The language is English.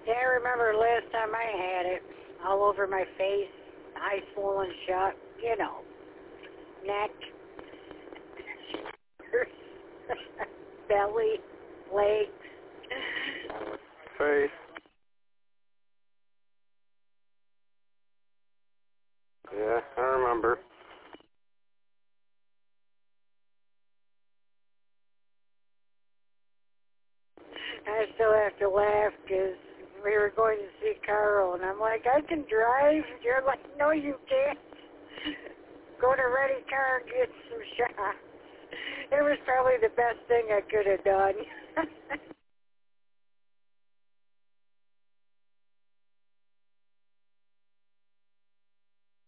Yeah, I remember last time I had it, all over my face, eyes swollen shut, you know, neck, belly, legs. Face. Yeah, I remember. I still have to laugh because we were going to see Carl, and I'm like, I can drive. You're like, no, you can't. Go to Ready Car and get some shots. It was probably the best thing I could have done.